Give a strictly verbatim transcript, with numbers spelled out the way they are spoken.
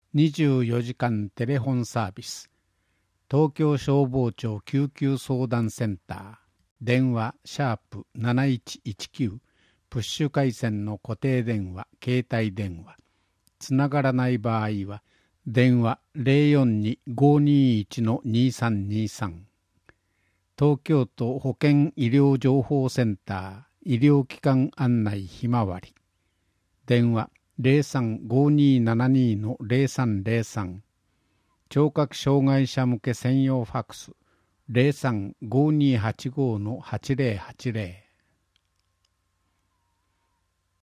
にじゅうよじかんテレフォンサービス、東京消防庁救急相談センター、電話シャープなないちいちきゅう、プッシュ回線の固定電話、携帯電話、つながらない場合は電話 ゼロよんに ごーにーいち にさんにさん、東京都保健医療情報センター医療機関案内ひまわり、電話 ゼロさん ごーにーななにー ゼロさんゼロさん、聴覚障害者向け専用ファクス ゼロさん ごーにーはちごー はちゼロはちゼロ。